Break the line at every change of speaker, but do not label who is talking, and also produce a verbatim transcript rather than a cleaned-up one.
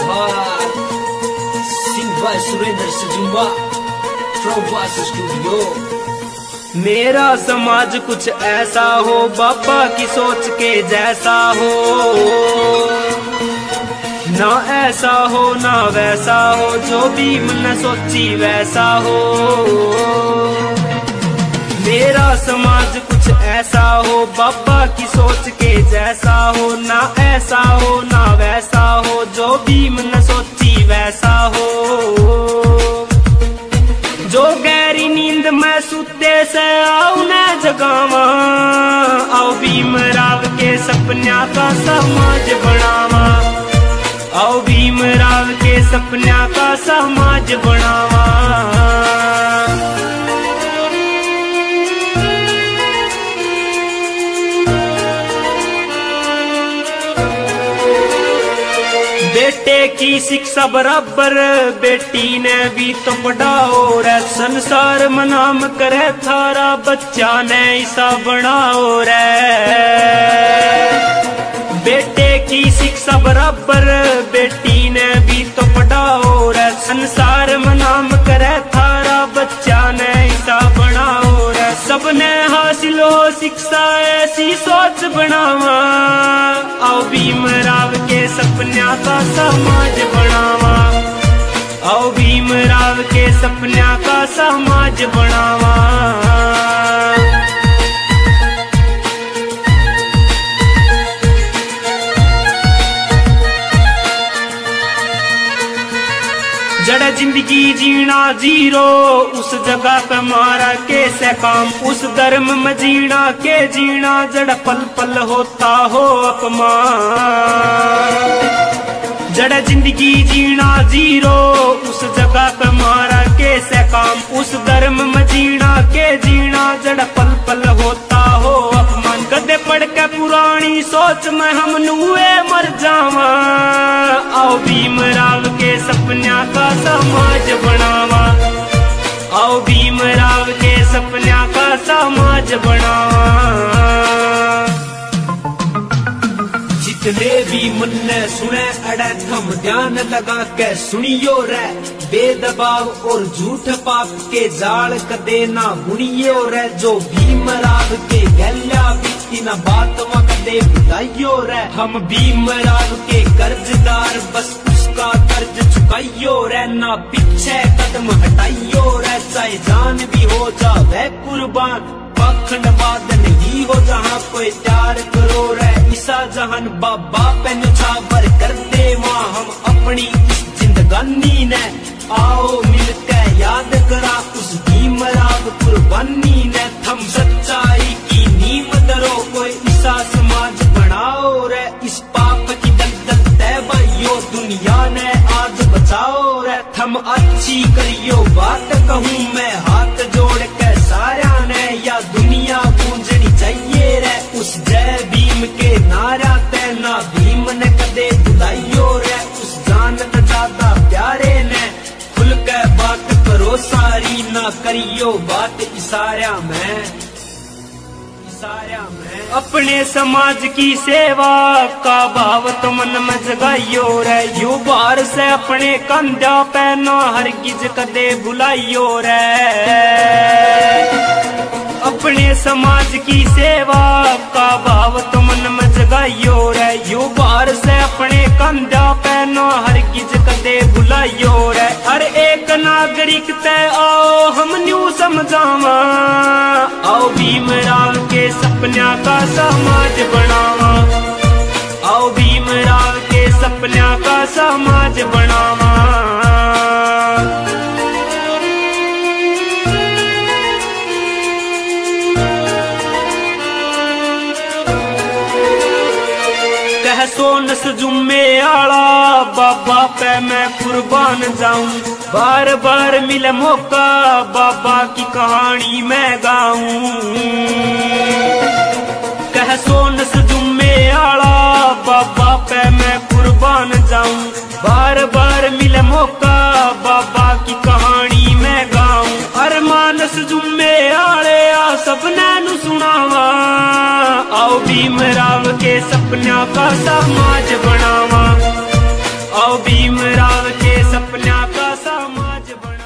Bahar, sing by Surendra Sajumba from Voice Studio।
मेरा समाज कुछ ऐसा हो, बाबा की सोच के जैसा हो, ना ऐसा हो ना वैसा हो, जो भी मन सोची वैसा हो। मेरा समाज कुछ ऐसा हो, बाबा की सोच के जैसा हो, ना ऐसा हो ना वैसा हो, जो भी मन सोची वैसा हो। जो गहरी नींद में सुते से आओ न जगावा, आओ भीमराव के सपन्या का समाज बनावा, आओ भीमराव के सपन्या का समाज बनावा। बेटे की शिक्षा बराबर, बेटी ने भी तो पढ़ाओ रे, संसार में नाम करे थारा, बच्चा ने ऐसा बनाओ रे। बेटे की शिक्षा बराबर, बेटी ने भी तो पढ़ाओ रे, संसार में नाम करे थारा, बच्चा ने ऐसा बनाओ रे। सबने हासिल हो शिक्षा ऐसी सोच बनावा, आओ भीमराव के सपन्या का समाज बनावा, आओ भीमराव के सपन्या का समाज बनावा। जड़ जिंदगी जीना जीरो, उस जगह पे मारा कैसे काम, उस धर्म में जीना के जीना, जड़ पल पल होता हो अपमान। जड़ जिंदगी जीना जीरो, उस जगह पे मारा कैसे काम, उस धर्म में जीना के जीना, जड़ पल पल होता हो अपमान। गद्दे पढ़ के पुरानी सोच में हम नुए मर जावा, आओ भीमराव के सपन्या का समाज बनावा, आओ भीमराव के सपन्या का समाज बनावा।
जितने भी मन ने सुने अड़े थम ध्यान लगा के सुनियो रे, बेदबाव और झूठ पाप के जाल कदे ना बुनियो रे। जो भीमराव के गल्या बीती ना बात व कदे बुलाइयो रे, हम भीमराव के कर्जदार बस उसका कर्ज चुकाइयो रे, ना पीछे कदम हटाइयो रे, चाहे जान भी हो जावे कुर्बान, पाखंडवाद नहीं हो जहाँ कोई प्यार करो रे। ईसा जहान बाबा पे न्यौछावर कर दे वहाँ हम अपनी इस जिंदगानी ने, आओ मिलकर याद करा उस भीमराव कुर्बानी ने। थम सच्चाई की नींव दरो, कोई ईसा समाज बनाओ रे, इस पाप की दलदल तय भाइयो दुनिया ने आज बचाओ रे। थम अच्छी करियो बात कहूँ मैं हाथ जोड़ के सारा ने, या दुनिया गूंजनी चाहिए रे उस जय भीम के नारा ते, ना भीम ने कदे बुलाइयो रे उस जानत ज्यादा प्यारे ने। खुल के बात करो सारी, ना करियो बात इशारा में, इशारा में।
अपने समाज की सेवा का भाव तो मन में जगाइयो रे, यू बार से अपने कंधा पे ना हरगिज कदे बुलाइयो रे। अपने समाज की सेवा का भाव तो मन में जगाइयो रे, यू बार से अपने कंधा पे ना हरगिज कदे बुलाइयो रे। हर एक नागरिक ते आओ हम न्यू समझावा, आओ भीमराव के सपन्या का समाज बनावा, आओ भीमराव के सपन्या का समाज बनावा। कह सोन जुम्मे आला, बाबा पे मैं कुर्बान जाऊं, बार बार मिले मौका बाबा की कहानी मैं गाऊं। कह सोन जुम्मे आला, बाबा पे मैं कुर्बान जाऊं, बार बार मिले मौका बाबा की कहानी मैं गाऊं। अरमानस जुम्मे आले आ सबने नु सुनावा, आओ भीमराव के सपन्या का समाज बनावा, आओ भीम समाज बन